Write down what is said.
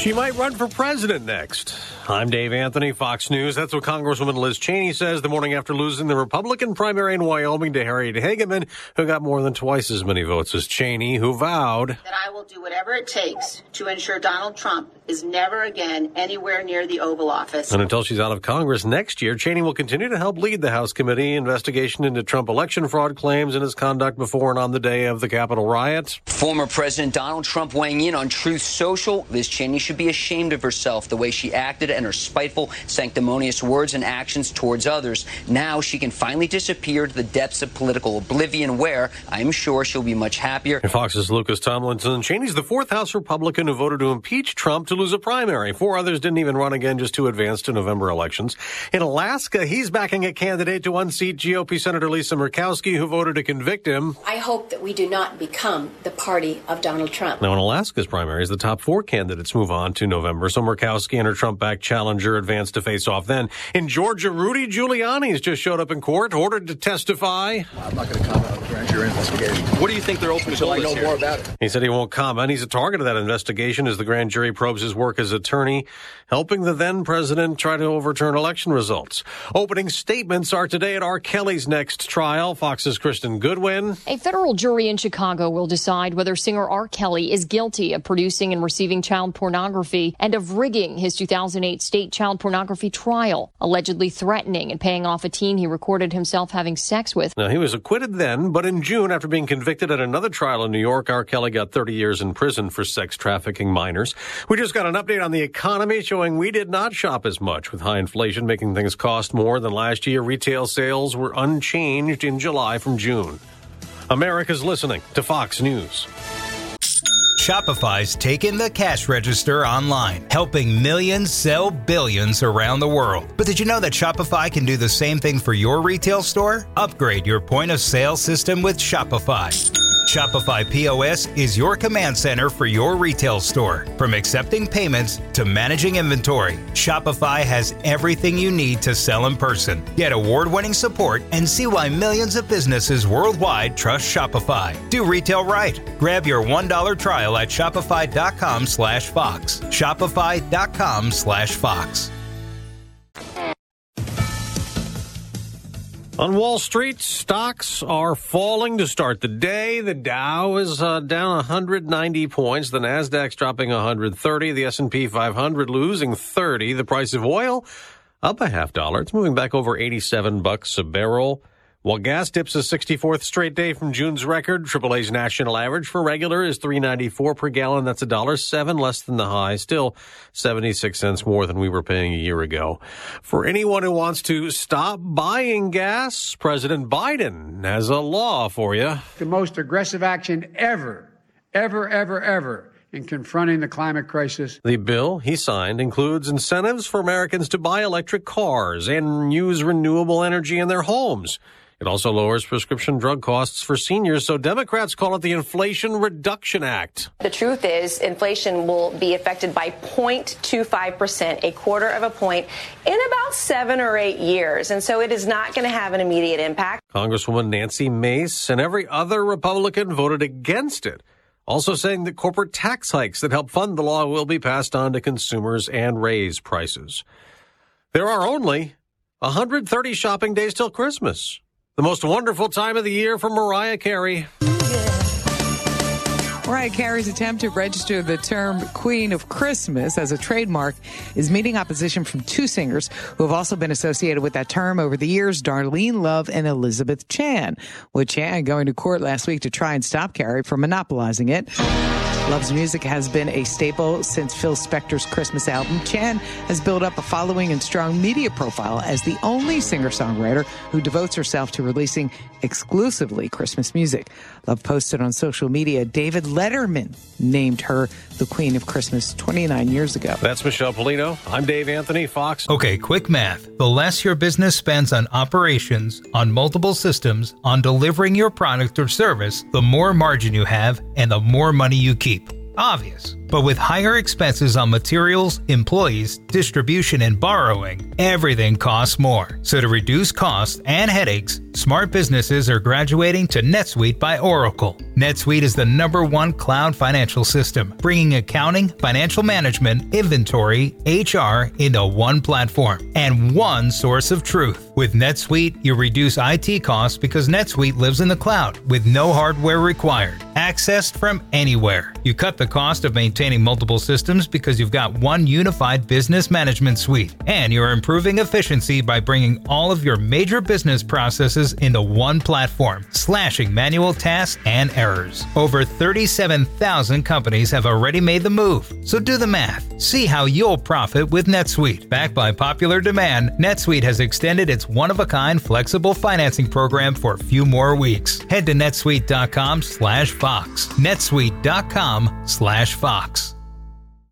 She might run for president next. I'm Dave Anthony, Fox News. That's what Congresswoman Liz Cheney says the morning after losing the Republican primary in Wyoming to Harriet Hageman, who got more than twice as many votes as Cheney, who vowed that I will do whatever it takes to ensure Donald Trump is never again anywhere near the Oval Office. And until she's out of Congress next year, Cheney will continue to help lead the House committee investigation into Trump election fraud claims and his conduct before and on the day of the Capitol riot. Former President Donald Trump weighing in on Truth Social. Liz Cheney should be ashamed of herself, the way she acted and her spiteful, sanctimonious words and actions towards others. Now she can finally disappear to the depths of political oblivion where, I'm sure, she'll be much happier. Fox's Lucas Tomlinson. Cheney's the fourth House Republican who voted to impeach Trump to lose a primary. Four others didn't even run again, just two advanced to November elections. In Alaska, he's backing a candidate to unseat GOP Senator Lisa Murkowski, who voted to convict him. I hope that we do not become the party of Donald Trump. Now, in Alaska's primaries, the top four candidates move on to November, so Murkowski and her Trump-backed challenger advance to face off then. In Georgia, Rudy Giuliani's just showed up in court, ordered to testify. I'm not going to comment on the grand jury investigation. What do you think their ultimate goal is here? I know more about it. He said he won't comment. He's a target of that investigation as the grand jury probes his work as attorney, helping the then president try to overturn election results. Opening statements are today at R. Kelly's next trial. Fox's Kristen Goodwin. A federal jury in Chicago will decide whether singer R. Kelly is guilty of producing and receiving child pornography and of rigging his 2008 state child pornography trial, allegedly threatening and paying off a teen he recorded himself having sex with. Now, he was acquitted then, but in June, after being convicted at another trial in New York, R. Kelly got 30 years in prison for sex trafficking minors. We just got an update on the economy showing we did not shop as much, with high inflation making things cost more than last year. Retail sales were unchanged in July from June. America's listening to Fox News. Shopify's taken the cash register online, helping millions sell billions around the world. But did you know that Shopify can do the same thing for your retail store? Upgrade your point of sale system with Shopify. Shopify POS is your command center for your retail store. From accepting payments to managing inventory, Shopify has everything you need to sell in person. Get award-winning support and see why millions of businesses worldwide trust Shopify. Do retail right. Grab your $1 trial at shopify.com/Fox. Shopify.com/Fox. On Wall Street, stocks are falling to start the day. The Dow is down 190 points. The Nasdaq's dropping 130. The S&P 500 losing 30. The price of oil up a $0.50. It's moving back over $87 a barrel. While gas dips a 64th straight day from June's record, AAA's national average for regular is $3.94 per gallon. That's $1.07 less than the high. Still 76 cents more than we were paying a year ago. For anyone who wants to stop buying gas, President Biden has a law for you. The most aggressive action ever in confronting the climate crisis. The bill he signed includes incentives for Americans to buy electric cars and use renewable energy in their homes. It also lowers prescription drug costs for seniors, so Democrats call it the Inflation Reduction Act. The truth is inflation will be affected by 0.25%, a quarter of a point, in about 7 or 8 years. And so it is not going to have an immediate impact. Congresswoman Nancy Mace and every other Republican voted against it, also saying that corporate tax hikes that help fund the law will be passed on to consumers and raise prices. There are only 130 shopping days till Christmas. The most wonderful time of the year for Mariah Carey. Mariah Carey's attempt to register the term Queen of Christmas as a trademark is meeting opposition from two singers who have also been associated with that term over the years, Darlene Love and Elizabeth Chan, with Chan going to court last week to try and stop Carey from monopolizing it. Love's music has been a staple since Phil Spector's Christmas album. Chan has built up a following and strong media profile as the only singer-songwriter who devotes herself to releasing exclusively Christmas music. Love posted on social media, David Letterman named her the Queen of Christmas 29 years ago. That's Michelle Polino. I'm Dave Anthony, Fox. Okay, quick math. The less your business spends on operations, on multiple systems, on delivering your product or service, the more margin you have and the more money you keep. Obvious. But with higher expenses on materials, employees, distribution, and borrowing, everything costs more. So to reduce costs and headaches, smart businesses are graduating to NetSuite by Oracle. NetSuite is the #1 cloud financial system, bringing accounting, financial management, inventory, HR into one platform and one source of truth. With NetSuite, you reduce IT costs because NetSuite lives in the cloud with no hardware required, accessed from anywhere. You cut the cost of maintaining multiple systems because you've got one unified business management suite, and you're improving efficiency by bringing all of your major business processes into one platform, slashing manual tasks and errors. Over 37,000 companies have already made the move, so do the math. See how you'll profit with NetSuite. Backed by popular demand, NetSuite has extended its one-of-a-kind flexible financing program for a few more weeks. Head to netsuite.com/Fox. netsuite.com/Fox.